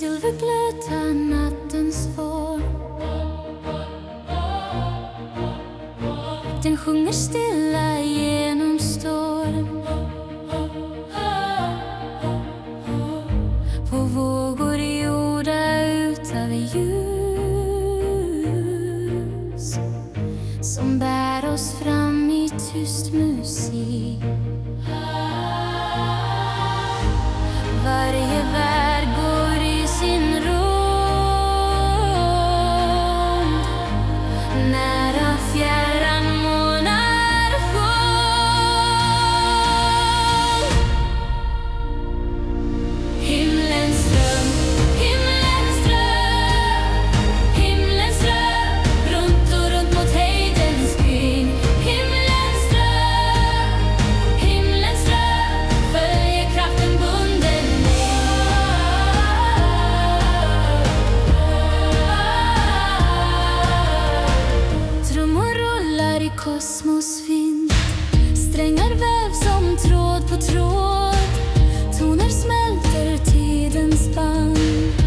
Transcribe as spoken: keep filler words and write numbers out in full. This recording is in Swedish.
silverglötar nattens form. Den sjunger stilla genom storm. På vågor gjorda utav ljus, som bär oss fram i tyst musik. Varje värld går i sin rond, nära fjärran månar sjung. Himlens dröm, himlens dröm, himlens dröm, runt och runt mot hejdens kring. Himlens dröm, himlens dröm, följer kraften bunden ner. Trummor rullar i kosmos vind, strängar väv som tråd på tråd, toner smälter tidens band.